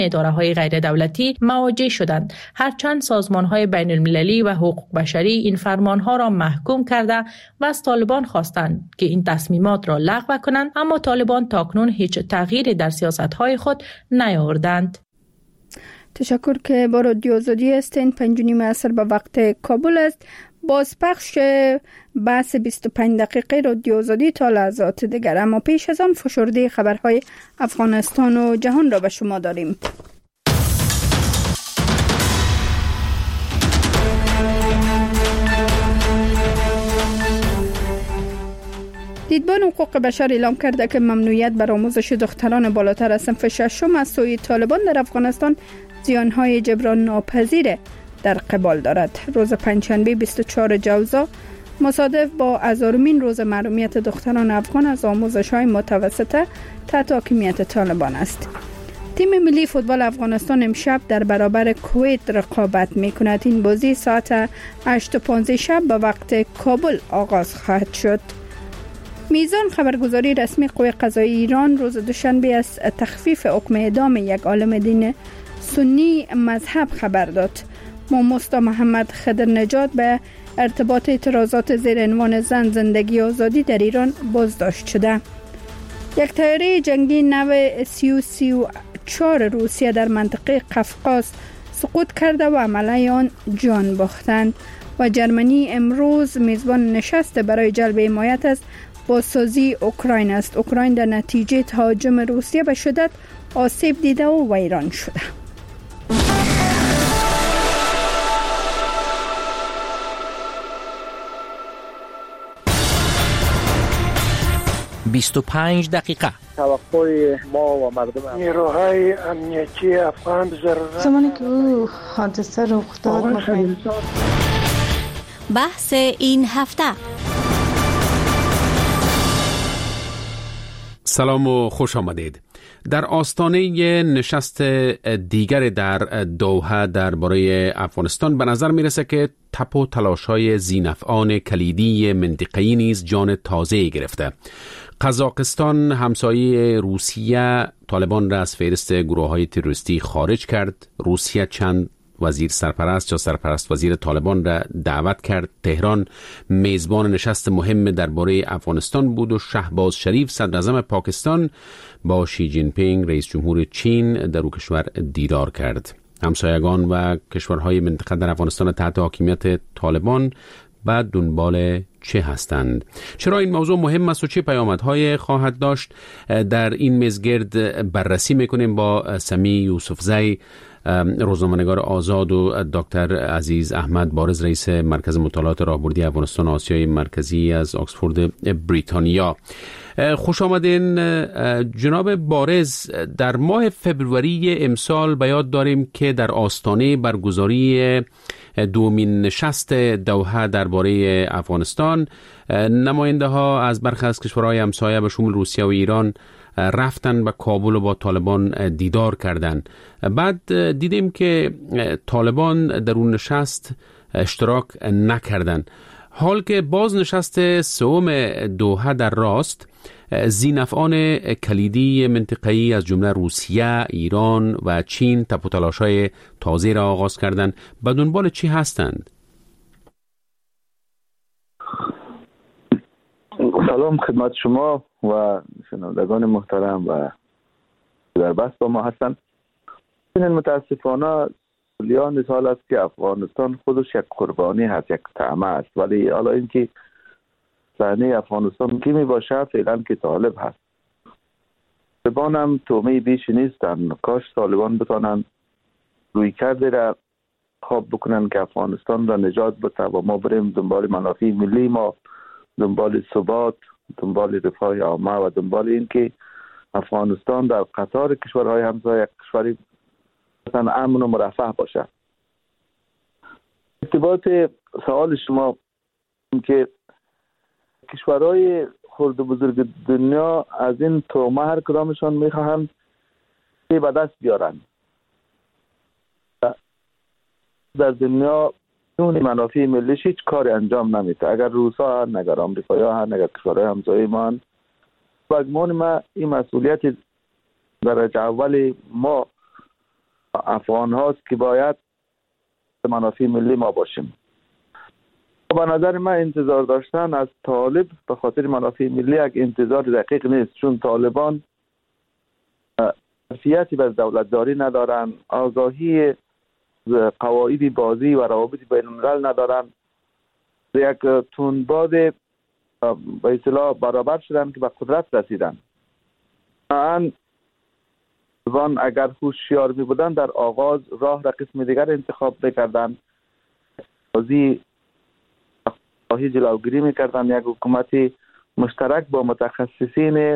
اداره‌های غیر دولتی مواجه شدند، هرچند سازمان‌های بین المللی و حقوق بشری این فرمان‌ها را محکوم کرده و از طالبان خواستند که این تصمیمات را لغو کنند، اما طالبان تاکنون هیچ تغییری در سیاست‌های خود نیاوردند. تشکر که با رادیو آزادی هستین. 5:30 عصر به وقت کابل است. بازپخش بحث 25 دقیقه رادیو آزادی تا لحظات دیگر، اما پیش از آن فشرده خبرهای افغانستان و جهان را به شما داریم. دیدبان حقوق بشر اعلام کرده که ممنوعیت بر آموزش دختران بالاتر از صنف ششم از سوی طالبان در افغانستان زیانهای جبران ناپذیر در قبال دارد. روز پنجشنبه 24 جوزا مصادف با 1000مین روز محرومیت دختران افغان از آموزش‌های متوسطه تحت حاکمیت طالبان است. تیم ملی فوتبال افغانستان امشب در برابر کویت رقابت می‌کند. این بازی ساعت 8:15 شب به وقت کابل آغاز خواهد شد. میزان خبرگزاری رسمی قوه قضایی ایران روز دوشنبه از تخفیف حکم اعدام یک عالم دین سنی مذهب خبر داد. ماستا محمد خضر نژاد به ارتباط اعتراضات زیر عنوان زن زندگی آزادی در ایران بازداشت شده. یک طیاره جنگی نو Su-34 روسیه در منطقه قفقاز سقوط کرده و عمله آن جان باختند و جرمنی امروز میزبان نشست برای جلب حمایت از بازسازی اوکراین است. اوکراین در نتیجه تهاجم روسیه به شدت آسیب دیده و ویران شده. «25 دقیقه». توقع ما و مردم نیروهای امنیتی افغان ضرورت زمانی که او حادثه رخ داد بحث این هفته. سلام و خوش آمدید. در آستانه نشست دیگر در دوحه درباره افغانستان به نظر میرسه که تپ و تلاش‌های ذی‌نفعان کلیدی منطقه‌ای نیز جان تازه‌ای گرفته. قزاقستان همسایه روسیه طالبان را از فهرست گروه‌های تروریستی خارج کرد. روسیه چند وزیر سرپرست یا سرپرست وزیر طالبان را دعوت کرد. تهران میزبان نشست مهم درباره افغانستان بود و شهباز شریف صدر اعظم پاکستان با شی جین پینگ رئیس جمهور چین در او کشور دیدار کرد. همسایگان و کشورهای منطقه در افغانستان تحت حاکمیت طالبان بعد دنبال چه هستند؟ چرا این موضوع مهم است و چه پیامدهای خواهد داشت؟ در این میزگرد بررسی میکنیم با سمی یوسفزی، روزنامه‌نگار آزاد، و دکتر عزیز احمد بارز، رئیس مرکز مطالعات راهبردی افغانستان و آسیای مرکزی از آکسفورد بریتانیا. خوش آمدین جناب بارز. در ماه فبروری امسال به یاد داریم که در آستانه برگزاری دومین نشست دوحه درباره افغانستان نماینده ها از برخی از کشورهای همسایه به شمول روسیه و ایران رفتن به کابل و با طالبان دیدار کردند. بعد دیدیم که طالبان در اون نشست اشتراک نکردند. حال که باز نشست سوم دوحه در راست، ذی‌نفعان کلیدی منطقه‌ای از جمله روسیه، ایران و چین تپ و تلاش‌های تازه را آغاز کردند. به دنبال چی هستند؟ سلام خدمت شما و شنوندگان محترم و در بحث با ما هستند. متاسفانه لیان سال است که افغانستان خودش یک قربانی هست، یک طعمه است، ولی حالا اینکه صحنه افغانستان کی می باشه فعلا که طالب هست. طالبان هم تومه بیشی نیستن. کاش طالبان بتانن روی کرده را خواب بکنن که افغانستان را نجات بده و ما بریم دنبال منافع ملی ما، دنبال ثبات، دنبال رفاه عامه و دنبال این که افغانستان در قطار کشورهای همسایه کشوری مثلا امن و مرفه باشه. ارتباط سوال شما که کشورهای خرد و بزرگ دنیا از این تومه هر کدامشان میخواهند که به دست بیارن. در دنیا اون منافع ملیش هیچ کاری انجام نمیده. اگر روسا هن، اگر آمریکایی هن، اگر کشورهای همسایه ما هن، بگمان ما این مسئولیت درجه اول ما افغان هاست که باید منافع ملی ما باشیم. به نظر من انتظار داشتن از طالب به خاطر منافع ملی یک انتظار دقیق نیست، چون طالبان ظرفیتی به دولتداری ندارن، آگاهی قواعد بازی و روابط بین الملل ندارن، یک تندباد به اصطلاح برابر شدن که به قدرت رسیدن. طالبان اگر هوشیار می بودن در آغاز راه را قسم دیگر انتخاب میکردن، بازی جلوگیری میکردن، یک حکومت مشترک با متخصصین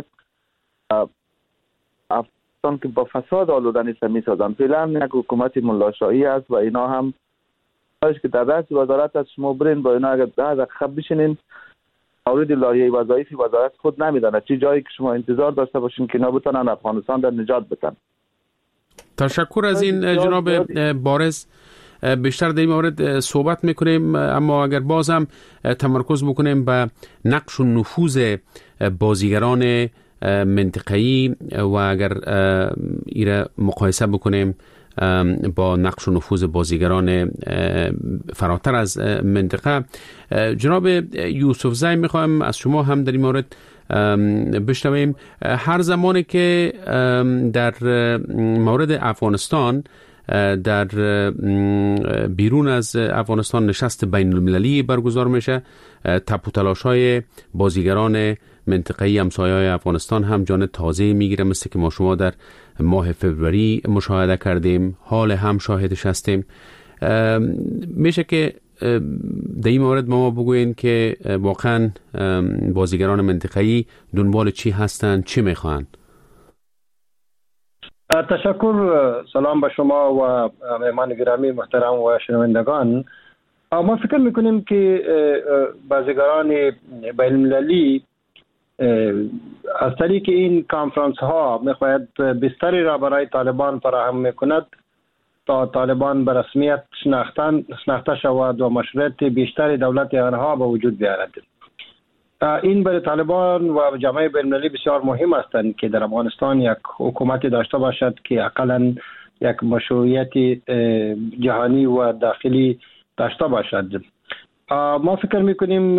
افغانستان که با فساد آلوده نیست میسازن. فعلا یک حکومت ملاشایی است و اینا هم که در رأس وزارت از شما برین با اینا اگر 10 دقیقه بشینین مورد لایحه وظایف وزارت خود نمیدانه چه جایی که شما انتظار داشته باشین که اینا بتونن افغانستان در نجات بدن. تشکر از این جناب بارز. بیشتر در این مورد صحبت میکنیم، اما اگر باز هم تمرکز بکنیم به نقش و نفوذ بازیگران منطقه‌ای و اگر ایره مقایسه بکنیم با نقش و نفوذ بازیگران فراتر از منطقه، جناب یوسفزی میخوایم از شما هم در این مورد بشنویم. هر زمانی که در مورد افغانستان در بیرون از افغانستان نشست بین المللی برگزار میشه، تپ و تلاش های بازیگران منطقه‌ای همسایه‌های افغانستان هم جان تازه میگیره، مثل که ما شما در ماه فوریه مشاهده کردیم، حال هم شاهدش هستیم. میشه که در این مورد ما بگوین که واقعا بازیگران منطقه‌ای دنبال چی هستن، چی میخوان؟ تشکر. سلام به شما و مهمان گرامی محترم و شنوندگان. ما فکر میکنیم که بازیگران بین المللی از طریق این کانفرانس ها میخواهد بستری را برای طالبان فراهم میکند تا طالبان به رسمیت شناخته شود و مشروعیت بیشتر دولت آنها به وجود بیاید. این برای طالبان و جامعه بین المللی بسیار مهم است که در افغانستان یک حکومتی داشته باشد که حداقل یک مشروعیت جهانی و داخلی داشته باشد. ما فکر میکنیم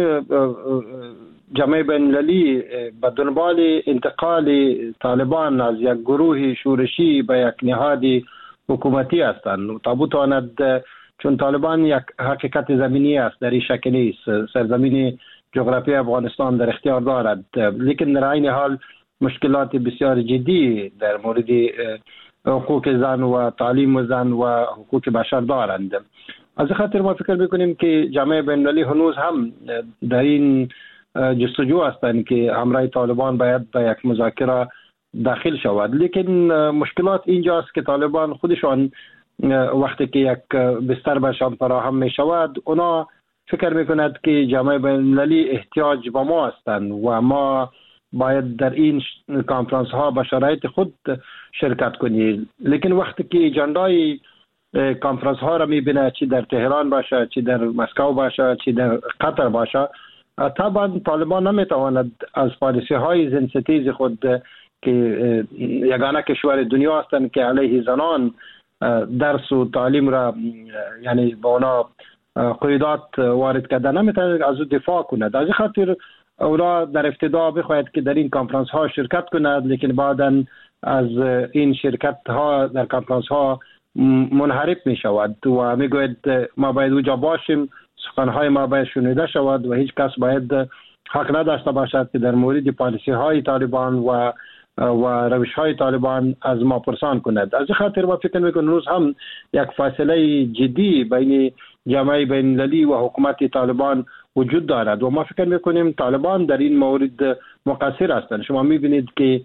جامعه بین المللی به دنبال انتقال طالبان از یک گروه شورشی به یک نهاد حکومتی هستند تا بتواند، چون طالبان یک حقیقت زمینی است، در این شکل نیست. سرزمین جغرافی افغانستان در اختیار دارد، لیکن در این حال مشکلات بسیار جدی در مورد حقوق زن و تعلیم زن و حقوق بشر دارند. از خاطر ما فکر میکنیم که جامعه بین المللی هنوز هم در این جستجو هستند که همراه طالبان باید به یک مذاکره داخل شود. لیکن مشکلات اینجاست که طالبان خودشان وقتی که یک بستر برشان فراهم می شود، اونا فکر میکند که جامعه بین المللی احتیاج به ما هستند و ما باید در این کانفرانس ها به شرایط خود شرکت کنیم. لیکن وقتی که اجندای کانفرانس ها را میبینه، چی در تهران باشه، چی در مسکو باشه، چی در قطر باشه، طبعا طالبان نمیتواند از پالیسی های زنستیز خود که یگانه کشور دنیا هستند که علیه زنان درس و تعلیم را یعنی به اونا قیودات وارد کرده، نمیتواند از او دفاع کند. از خاطر اونا در ابتدا بخواهد که در این کانفرانس ها شرکت کند، لیکن بعدا از این شرکت ها در کانفرانس ها منحرف می شود و می گوید ما باید اونجا باشیم، سخنهای ما باید شنیده شود و هیچ کس باید حق نداشته باشد که در مورد پالیسی های طالبان و روش های طالبان از ما پرسان کند. از خاطر ما فکر میکنم روز هم یک فاصله جدی بین جامعه بین المللی و حکومت طالبان وجود دارد و ما فکر میکنیم طالبان در این مورد مقصر هستند. شما میبینید که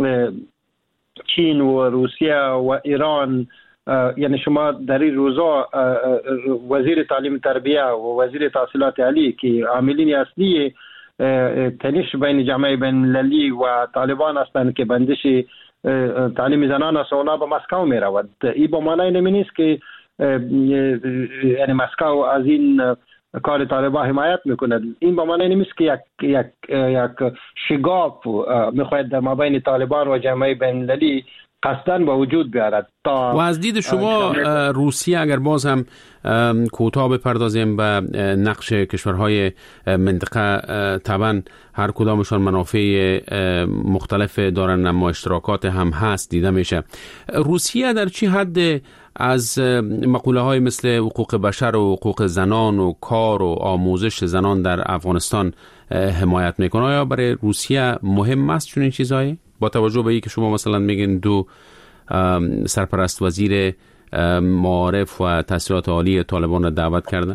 چین و روسیه و ایران، یعنی شما در این روزا وزیر تعلیم تربیه و وزیر تحصیلات عالی که عاملین اصلی تنش بین جامعه بین المللی و طالبان هستند که بندش تعلیم زنان است، اونا به مسکو می رود. این به معنی نمی نیست که یعنی مسکو از این کار طالبان حمایت میکند. این به معنی نیست که یک شگاف میخواهد در مابین طالبان و جامعه بین المللی قصداً به وجود بیارد. و از دید شما روسیه اگر باز هم کوتاه بپردازیم به نقش کشورهای منطقه، طبعا هر کدامشان منافع مختلف دارن اما اشتراکات هم هست دیده میشه. روسیه در چی حد از مقوله های مثل حقوق بشر و حقوق زنان و کار و آموزش زنان در افغانستان حمایت میکنه؟ آیا برای روسیه مهم است چون این چیزایی؟ با توجه به اینکه شما مثلا میگین دو سرپرست وزیر معارف و تحصیلات عالی طالبان را دعوت کردن؟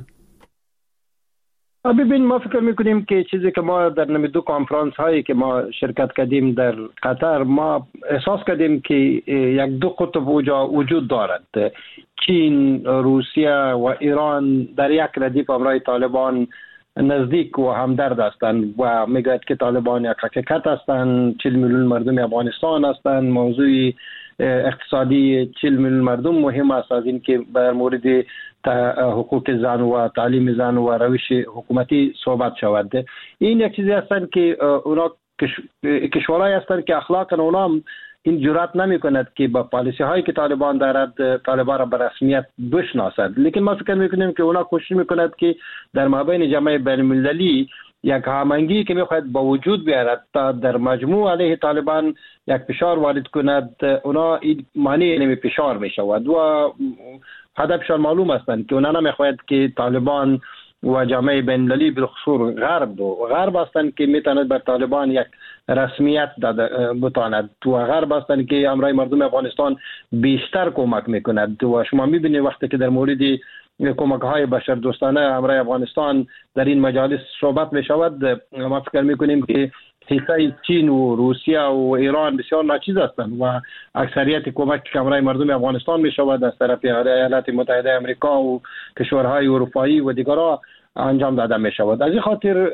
ببین، ما فکر میکنیم که چیزی که ما در دو کنفرانس هایی که ما شرکت کردیم در قطر، ما احساس کردیم که یک دو قطب وجود دارد. چین، روسیه و ایران در یک ردیف همراه طالبان نزدیک و همدرد هستند و میگوید که طالبان یک حقیقت هستند. 40 میلیون مردم افغانستان هستند. موضوع اقتصادی 40 میلیون مردم مهم است از این که در مورد حقوق زن و تعلیم زن و روش حکومتی صحبت شود. این یک چیزی هستند که اونا کشورهایی هستند که اخلاقا اونا این جرأت نمی کند که با پالیسی هایی که طالبان دارد طالبان را به رسمیت بشناسد. لیکن ما فکر میکنیم که اونا کوشش میکند که در مابین جامعه بین المللی یک هماهنگی که میخواهد با وجود بیارد تا در مجموع علیه طالبان یک فشار وارد کند. اونا این مانع نمی فشار میشود و هدفشان معلوم هستند که اونا نمیخواهد که طالبان و جامعه بین المللی بالخصوص غرب هستند که میتواند بر طالبان یک رسمیت بتواند و غرب هستند که امرای مردم افغانستان بیشتر کمک میکند. و شما میبینید وقتی که در مورد کمک های بشر دوستانه امرای افغانستان در این مجالس صحبت میشود، ما فکر میکنیم که حصه چین و روسیه و ایران بسیار ناچیز هستند و اکثریت کمک که امرای مردم افغانستان میشود از طرف ایالات متحده آمریکا و کشورهای اروپایی و دیگرها انجام داده میشود. از این خاطر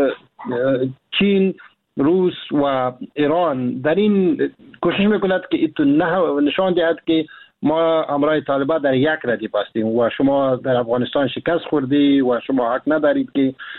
چین، روس و ایران در این کوشش میکند که ایتون نشان دهد که ما امرای طالبان در یک ردیف هستیم و شما در افغانستان شکست خوردی و شما حق ندارید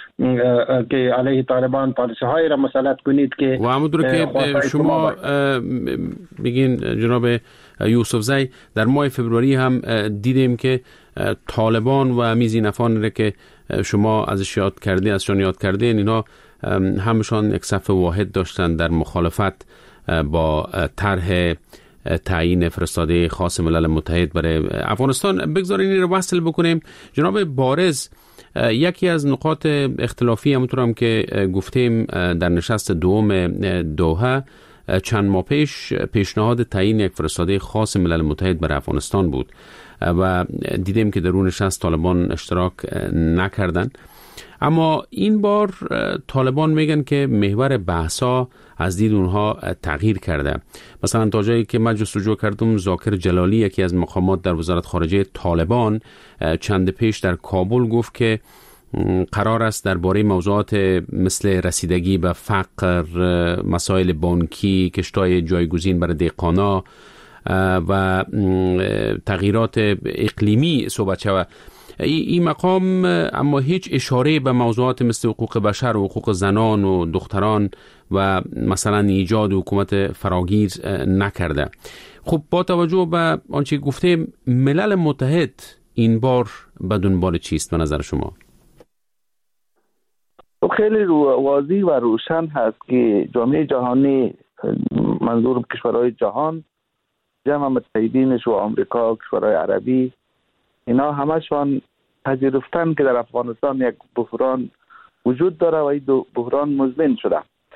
که علیه طالبان پالیسی های را مسلط کنید. که و همونطور که شما میگین جناب یوسفزی، در ماه فبروری هم دیدیم که طالبان و میزی نفان را که شما ازشان یاد کردین اینا همشان یک صف واحد داشتن در مخالفت با طرح تعیین فرستاده خاص ملل متحد برای افغانستان. بگذارین این رو وصل بکنیم. جناب بارز، یکی از نقاط اختلافی همونطور هم که گفتیم در نشست دوم دوحه چند ماه پیش پیشنهاد تعیین یک فرستاده خاص ملل متحد برای افغانستان بود و دیدیم که در اون نشست طالبان اشتراک نکردن. اما این بار طالبان میگن که محور بحثا از دید اونها تغییر کرده. مثلا تا جایی که من جستجو کردم، ذاکر جلالی یکی از مقامات در وزارت خارجه طالبان چند پیش در کابل گفت که قرار است درباره موضوعات مثل رسیدگی به فقر، مسائل بانکی، کشتای جایگزین برای دهقانا و تغییرات اقلیمی صحبت شود. این مقام اما هیچ اشاره به موضوعات مثل حقوق بشر و حقوق زنان و دختران و مثلا ایجاد حکومت فراگیر نکرده. خب با توجه به آنچه گفته، ملل متحد این بار به دنبال چیست به نظر شما؟ خیلی واضح و روشن هست که جامعه جهانی، منظور کشورهای جهان، جمع متحدینش و آمریکا، کشورهای عربی، اینا همشان پذیرفتن که در افغانستان یک بحران وجود داره و این بحران مزمن شده.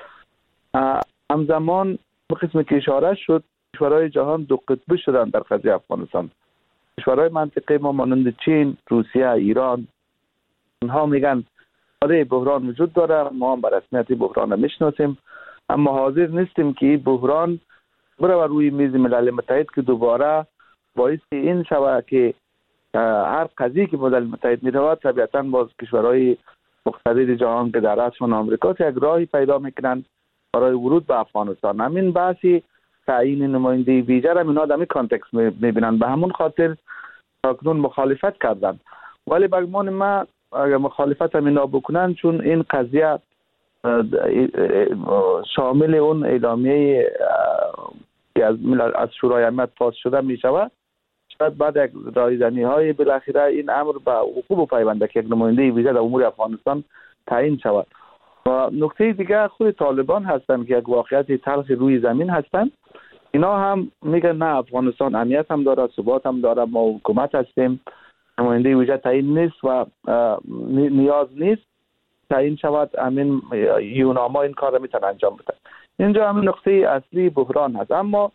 همزمان به قسمی که اشاره شد، کشورهای جهان دو قطبی شدن در قضیه افغانستان. کشورهای منطقه ما مانند چین، روسیه، ایران، اونها میگن آره بحران وجود داره، ما هم به رسمیت بحران رو میشناسیم، اما حاضر نیستیم که این بحران بره روی میز ملل متحد که دوباره باعث این شود که هر قضیه که ملل متحد میرود طبیعتاً باز کشورهای مقتدر جهان که در رأسشان آمریکا یک راهی پیدا میکنن برای ورود به افغانستان. همین بحثی تعیین نماینده ویژه را اینا در این کانتکست میبینن، به همون خاطر تاکنون مخالفت کردن. ولی به گمان ما اگر مخالفت هم اینا بکنن، چون این قضیه شامل اون اعلامیه که از شورای امنیت پاس شده می شود، شاید بعد یک رایزنی های بالاخره این امر به وقوع پیونده که یک نماینده ویژه در امور افغانستان تعیین شود. و نکته دیگه خود طالبان هستند که یک واقعیت تلخ روی زمین هستند. اینا هم میگن نه افغانستان امنیت هم داره، ثبات هم داره، ما حکومت هستیم، نماینده ویژه تعیین نیست و نیاز نیست تعیین شود، همین یوناما این کار را میتونه انجام بده. اینجا هم نقطه اصلی بحران هست. اما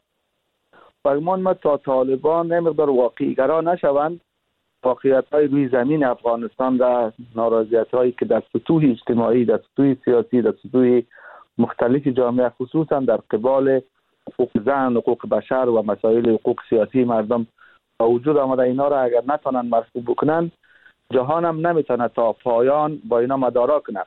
فرمان ما تا طالبان نمیقدار واقعی گرا نشوند، واقعیت های روی زمین افغانستان و ناراضیت هایی که در سطوح اجتماعی، در سطوح سیاسی، در سطوح مختلف جامعه خصوصا در قبال حقوق زن، حقوق بشر و مسائل حقوق سیاسی مردم با وجود آمده، اینا را اگر نتونن مرفوع بکنن، جهان هم نمیتونه تا پایان با اینا مدارا کنه.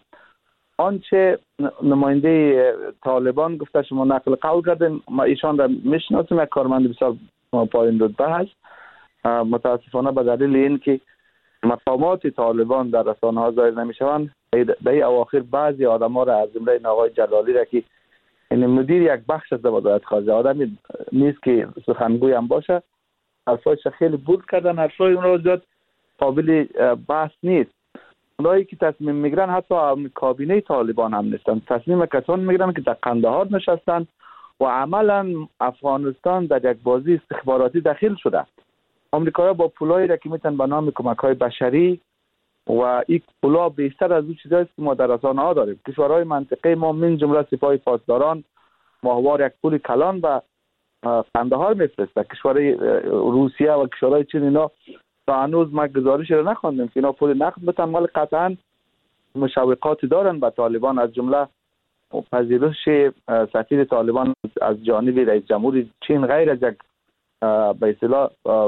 آنچه نماینده طالبان گفته شما نقل قول کردن، ما ایشان را میشناسیم، یک کارمند بسیار پایین رتبه هست. متاسفانه به دلیل این که مقامات طالبان در رسانه ها ظاهر نمیشوند، در اواخر بعضی آدم ها را از جمله آقای جلالی را که این مدیر یک بخش از وزارت خارجه، آدمی نیست که سخنگوی هم باشه، حرفایش خیلی بود کردن، حرفای اون را زیاد قابل بحث نیست. اونایی که تصمیم میگیرن حتی کابینه طالبان هم نیستن، تصمیم کسان میگیرن که در قندهار نشستن و عملا افغانستان در یک بازی استخباراتی داخل شده. آمریکایی‌ها با پولایی را که میتونن به نام کمک‌های بشری و این پولا بیشتر از اون چیزایی که ما در رسانه‌ها داریم. کشورهای منطقه ما من جمله سپاه پاسداران ماهوار یک پول کلان و قندهار میفرسته. کشورهای روسیه و کشورهای چین اینا تا هنوز ما گزارش رو نخوندیم که اینا پول نقد بتن، ولی قطعا مشوقاتی دارن به طالبان، از جمله پذیرش سفیر طالبان از جانب رئیس جمهور چین غیر از یک به اصطلاح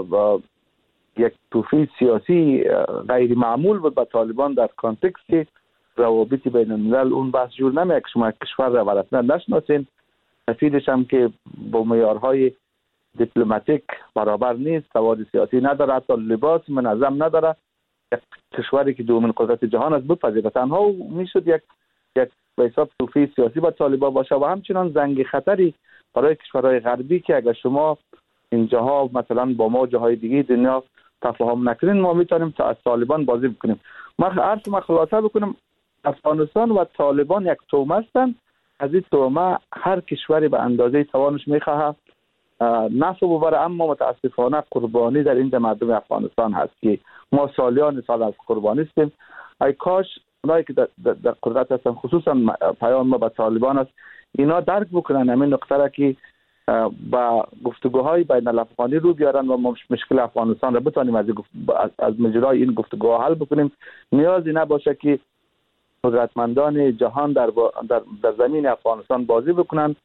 یک توفیق سیاسی غیر معمول بود به طالبان در کانتکست روابط بین الملل. اون بحث جور نمیاد که شما کشور را رسما نشناسین، سفیرش هم که با معیارهای دیپلماتیک برابر نیست، سواد سیاسی نداره، حتی لباس منظم نداره، کشوری که دومین قدرت جهان است بپذیره، تنها میشد یک به حساب توفیق سیاسی با طالبان باشه و همچنان زنگ خطری برای کشورهای غربی که اگر شما اینجاها مثلا با ما جاهای دیگه دنیا تفاهم نکنین، ما میتونیم تا از طالبان بازی بکنیم. ما خلاصه بکنم، افغانستان و طالبان یک تومه هستند. از این تومه هر کشوری به اندازه توانش میخواه نفع ببره، اما متاسفانه قربانی در این مردم افغانستان هست که ما سالیان سال از قربانی هستیم. ای کاش اونایی که در قدرت هستن، خصوصا پیام ما به طالبان است، اینا درک بکنن همین نقطه را که با گفتگوهای بین الافغانی رو بیارن و مشکل افغانستان را بتونیم از مجرای این گفتگوها حل بکنیم. نیازی نباشه که قدرتمندان جهان در زمین افغانستان بازی بکنن.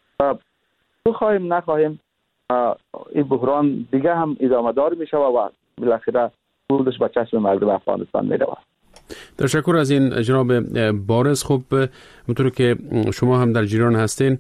بخواهیم نخواهیم این بحران دیگه هم ادامه دار میشه و بالاخره بودش به چشم مردم افغانستان میره. تشکر از این جناب بارز. خب اونطور که شما هم در جریان هستین،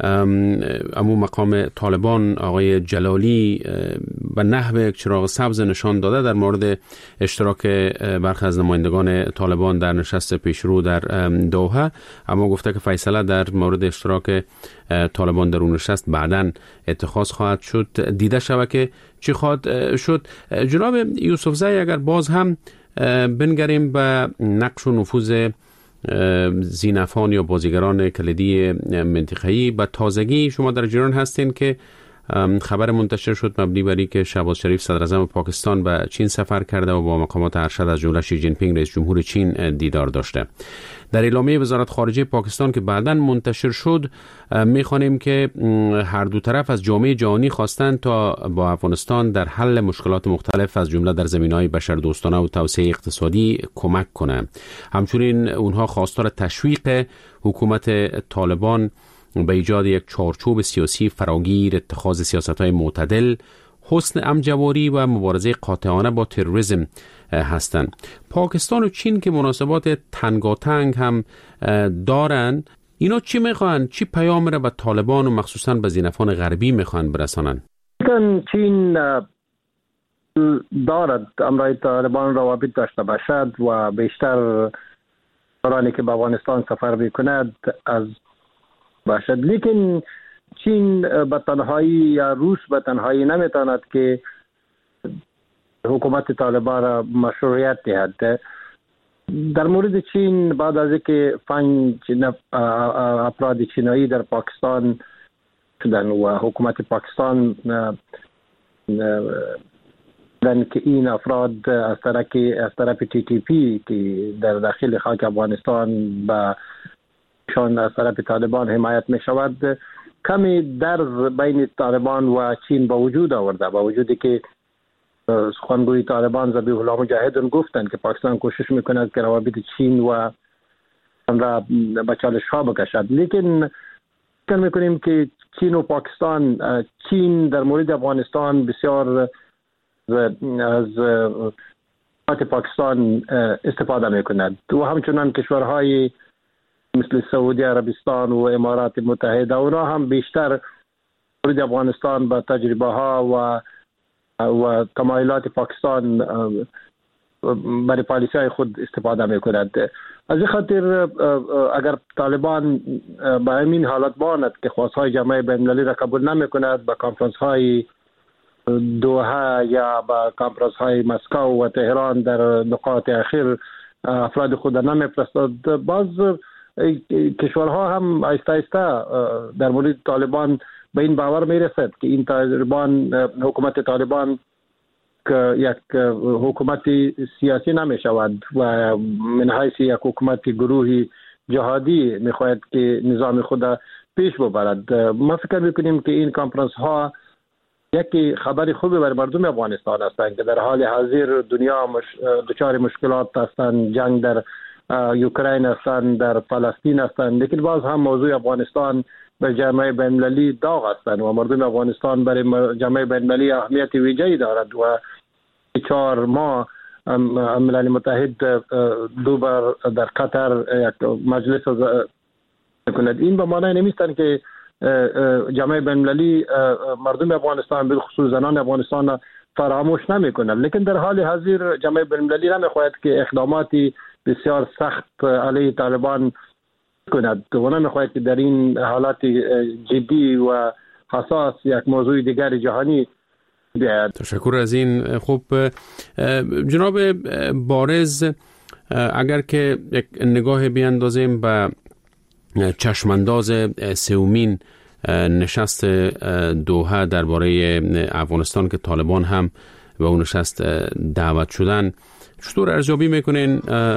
امو مقام طالبان آقای جلالی و نحو یک چراغ سبز نشان داده در مورد اشتراک برخی از نمایندگان طالبان در نشست پیشرو در دوحه، اما گفته که فیصله در مورد اشتراک طالبان در اون نشست بعداً اتخاذ خواهد شد، دیده شود که چی خواهد شد. جناب یوسفزی، اگر باز هم بنگریم به نقش و نفوذ زینفان یا بازیگران کلیدی منطقه‌ای، به تازگی شما در جریان هستین که خبر منتشر شد مبنی بر اینکه شهباز شریف صدر اعظم پاکستان به چین سفر کرده و با مقامات ارشد از جمله شی جین پینگ رئیس جمهور چین دیدار داشته. در اعلامیه وزارت خارجه پاکستان که بعداً منتشر شد می‌خوانیم که هر دو طرف از جامعه جهانی خواستند تا با افغانستان در حل مشکلات مختلف از جمله در زمینه‌های بشردوستانه و توسعه اقتصادی کمک کنند. همچنین اونها خواستار تشویق حکومت طالبان به ایجاد یک چارچوب سیاسی فراگیر، اتخاذ سیاست‌های معتدل، حسن امجواری و مبارزه قاطعانه با تروریسم هستند. پاکستان و چین که مناسبات تنگاتنگ هم دارن، اینا چی میخوان؟ چی پیام را به طالبان و مخصوصا به زینفان غربی میخوان برسانن؟ چین دارد امرای طالبان روابط داشته باشد و بیشتر دورانی که به افغانستان سفر میکند از باشد، لیکن چین به تنهایی یا روس به تنهایی نمیتواند که حکومت طالبان را مشروعیت دهد. در مورد چین بعد از اینکه 5 افراد چینایی در پاکستان شدن و حکومت پاکستان دن که این افراد از طرف TTP که در داخل خاک افغانستان به شان از طرف طالبان حمایت می شود، کمی درز بین طالبان و چین با وجود آورده، با وجودی که سخنگوی طالبان ذبیح الله مجاهدون گفتند که پاکستان کوشش میکند که روابط چین و آن را به چالش ها بکشد. لیکن فکر میکنیم که چین و پاکستان، چین در مورد افغانستان بسیار از پاکستان استفاده میکند و همچنان کشورهای مثل سعودی عربستان و امارات متحده اونا هم بیشتر مورد افغانستان با تجربه ها و تمایلات پاکستان برای پالیسی های خود استفاده میکند. از این خاطر اگر طالبان به همین حالت باند که خواستهای جامعه بین‌المللی را قبول نمیکند، به کانفرانس های دوحه یا به کانفرانس های مسکو و تهران در نقاط اخیر افراد خود نمیفرستد، باز کشورها هم آهسته آهسته در مورد طالبان به این باور میرسد که این طالبان، حکومت طالبان که یک حکومت سیاسی نمی شود و من حیث یک حکومت گروهی جهادی میخواهد که نظام خود پیش ببرد. ما فکر میکنیم که این کانفرانس ها یکی خبری خوبی برای مردم افغانستان هستند که در حال حاضر دنیا دچار مشکلات هستند، جنگ در اوکراین هستند، در فلسطین هستند، لیکن باز هم موضوع افغانستان به جامعه بین‌المللی داغ هستند و مردم افغانستان برای جامعه بین‌المللی اهمیت ویژه‌ای دارد و 4 ماه ملل متحد 2 بار در قطر یک مجلس کند. این به معنی نمیستند که جامعه بین‌المللی مردم افغانستان به خصوص زنان افغانستان فراموش نمی‌کند، لیکن در حال حاضر جامعه بین‌المللی نمی‌خواهد که اقداماتی بسیار سخت علیه طالبان کند و نمی‌خواهد که در این حالات جدی و حساس یک موضوع دیگر جهانی بیاید. تشکر از این. خوب جناب بارز، اگر که یک نگاه بیاندازیم به چشمانداز سومین نشست دوحه درباره افغانستان که طالبان هم به اون نشست دعوت شدن، چطور ارزیابی میکنین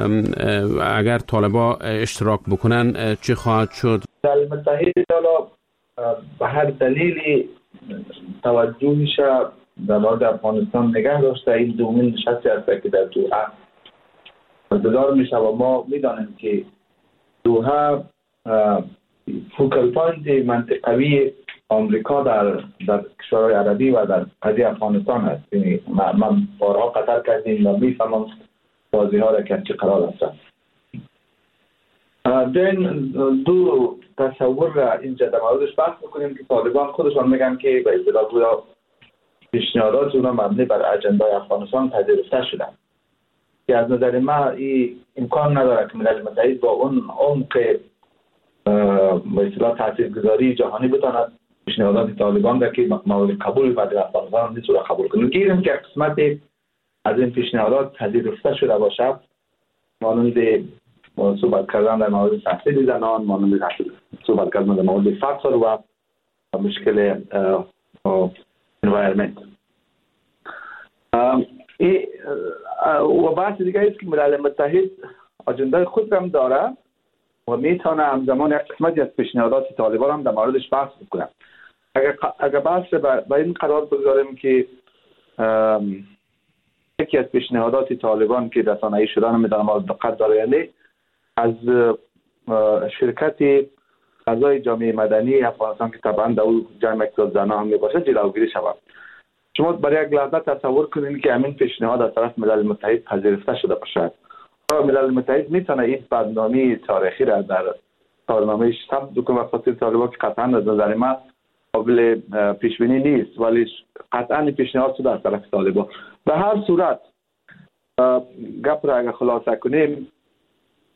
اگر طالبان اشتراک بکنن چی خواهد شد؟ ملل متحد به هر دلیلی توجهش در مورد افغانستان نگه داشته. این دومین نشستی است که در دوحه برگزار میشه و ما میدانیم که دوحه فوکال پوینت منطقوی آمریکا در کشورهای عربی و در قضیه افغانستان است. یعنی من بارها قطر کردیم و میفهمم بازی ها را که چه قرار هستند. دو تصور را اینجا در موردش بحث میکنیم که طالبان خودشان میگن که به اصطلاح گویا پیشنهادات اونا مبنی بر اجندای افغانستان پذیرفته شدن که از نظر ما این امکان نداره که ملل متحد با اون عمق به اصطلاح تاثیرگذاری جهانی بتواند پیشنهادات طالبان را که مورد قبول در افغانستان نیست را قبول کنه. گیریم که قسمت از این پیشنهادات پذیرفته شده باشه، مانند صحبت کردن در مورد تحصیل زنان، مانند صحبت کردن در مورد فقر و مشکل environment. و بحث دیگه است که ملل متحد اجنده خود هم داره و میتونه همزمان یک قسمتی از پیشنهادات طالبان هم در موردش بحث بکنه. اگر بحث به این قرار بگذاریم که یکی از پیشنهادات طالبان که رسانه‌ای شدن میدانم مورد دقت داره، یعنی از شرکت اعضای جامعه مدنی افغانستان که طبعا در اون جمع اقتصاد زنان هم میباشه جلوگیری شود. شما برای یک لحظه تصور کنید که همین پیشنهاد از طرف ملل متحد پذیرفته شده باشد. ملل متحد میتونه این بدنامی تاریخی را در کارنامه‌اش ثبت بکنه و خاطر طالبان که قطعا از نظر من قابل پیش بینی نیست، ولی قطعا پیشنهاد شده از طرف طالبان. به هر صورت گپ را اگر خلاصه کنیم،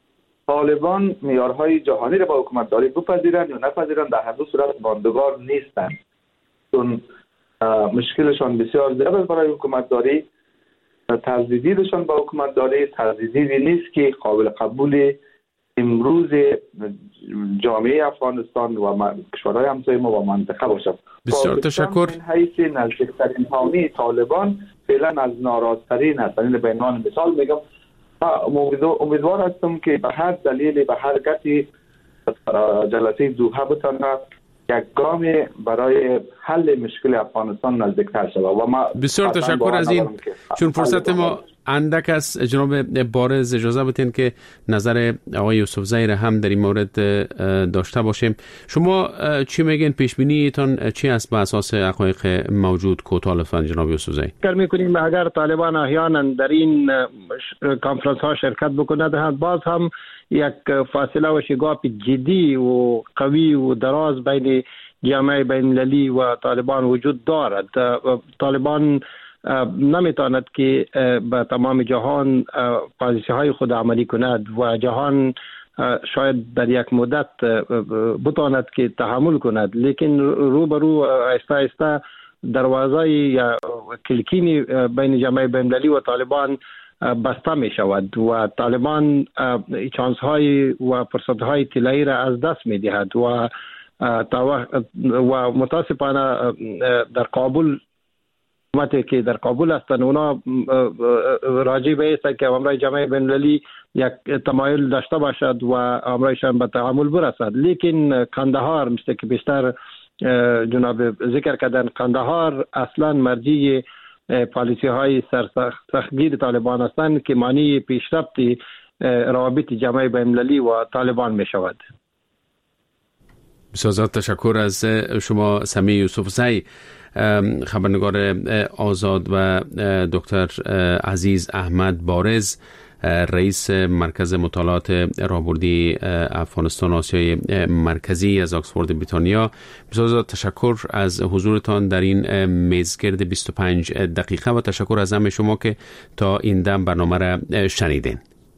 طالبان معیارهای جهانی را با حکومتداری بپذیرند یا نپذیرند در هر دو صورت ماندگار نیستند، چون مشکلشان بسیار زیاد است برای حکومتداری. تجدیدشان با حکومتداری تجدیدی نیست که قابل قبول امروز جامعه افغانستان و کشورهای همسایه ما و منطقه باشد. بسیار تشکر. این حیث نزدیکترین حامی طالبان فعلا از ناراضترین است. این به عنوان مثال میگم امیدوار هستم که به هر دلیلی به هر گتی جلسه دوحه بتواند یک گام برای حل مشکل افغانستان نزدیکتر شود. و ما بسیار تشکر از این. چون فرصت ما اندک است، جناب بارز اجازه بدین که نظر آقای یوسفزئی را هم در این مورد داشته باشیم. شما چی میگین؟ پیش بینیتون چی است به اساس حقایق موجود؟ کوتاه لطفاً جناب یوسفزئی. فکر می‌کنیم اگر طالبان احیانا در این کانفرانس ها شرکت بکنند، باز هم یک فاصله و شگاف جدی و قوی و دراز بین جامعه بین‌المللی و طالبان وجود دارد. طالبان نمیتواند که به تمام جهان پالیسی های خود عملی کند و جهان شاید در یک مدت بتواند که تحمل کند، لیکن روبرو آهسته آهسته دروازه یا کلکینی بین جامعه بین‌المللی و طالبان بسته می شود و طالبان چانس های و فرصت های طلایی را از دست می دهد و متاسفانه در کابل حکومتی که در کابل هستند اونا راجع به است که امرای جامعه بین‌المللی یک تمایل داشته باشد و امرایشان به تحمل برسد، لیکن قندهار مثل که بیشتر جناب ذکر کردن، قندهار اصلا مرجع پالیسی های سرسختگیر طالبان هستند که معنی پیشرفت روابط جامعه بین‌المللی و طالبان می شود. بسیار تشکر از شما سمیع یوسفزئی، خبرنگار آزاد و دکتر عزیز احمد بارز، رئیس مرکز مطالعات راهبردی افغانستان آسیای مرکزی از آکسفورد بریتانیا. بسیار تشکر از حضورتان در این میزگرد 25 دقیقه و تشکر از همه شما که تا این دم برنامه را شنیدین.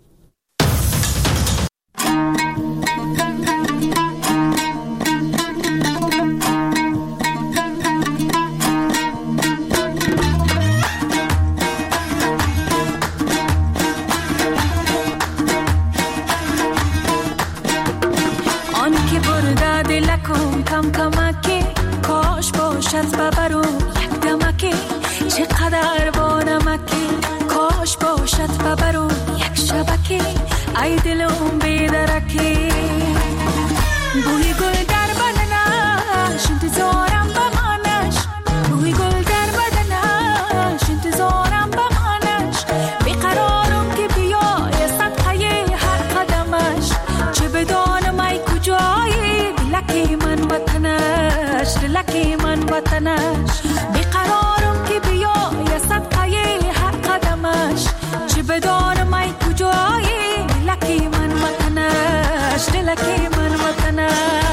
ای دلم بیدرکی بوی گل در بدنش انتظارم بمانش، بوی گل در بدنش انتظارم بمانش، بیقرارم که بیای صدقه هر قدمش، چه بدانم ای کجایی دلکی من وطنش، دلکی من وطنش، بیقرارم که بیای صدقه هر قدمش، چه بدانم ای کجایی دلکی من وطنش، دلکی من وطنش.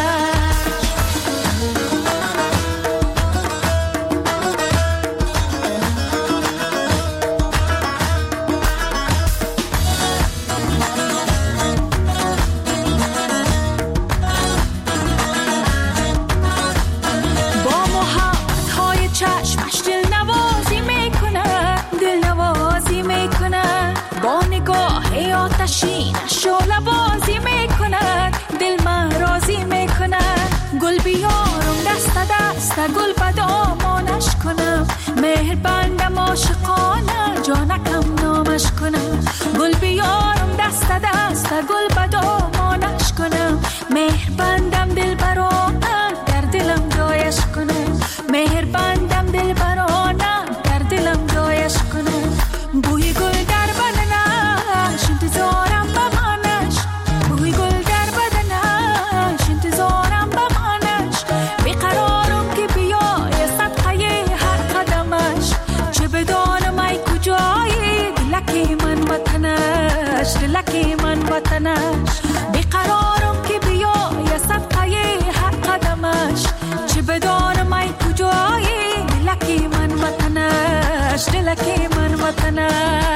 با محبت های چشمش دل نوازی میکنه، دل نوازی میکنه، با نگاه آتشینش شعله بازی میکنه، دل من راضی میکنه، گل بیارم دست دست گل به دامانش کنم، مهر بندم عاشقانه جانکم نامش کنم، گل بیارم دست دست گل به دامانش کنم، مهر بندم دل برانه در دلم جایش کنم، مهر بندم دل برانه در دلم جایش کنم، بوی گل در بدنش انتظارم بمانش، بوی گل در بدنش انتظارم بمانش، بیقرارم که بیای صدقه هر قدمش، چه بدانم ای کجایی دلکی من وطنش، دلکی من وطنش، بیقرارم که بیای صدقه هر قدمش، چه بدانم ای کجایی دلکی من وطنش، دلکی من وطنش.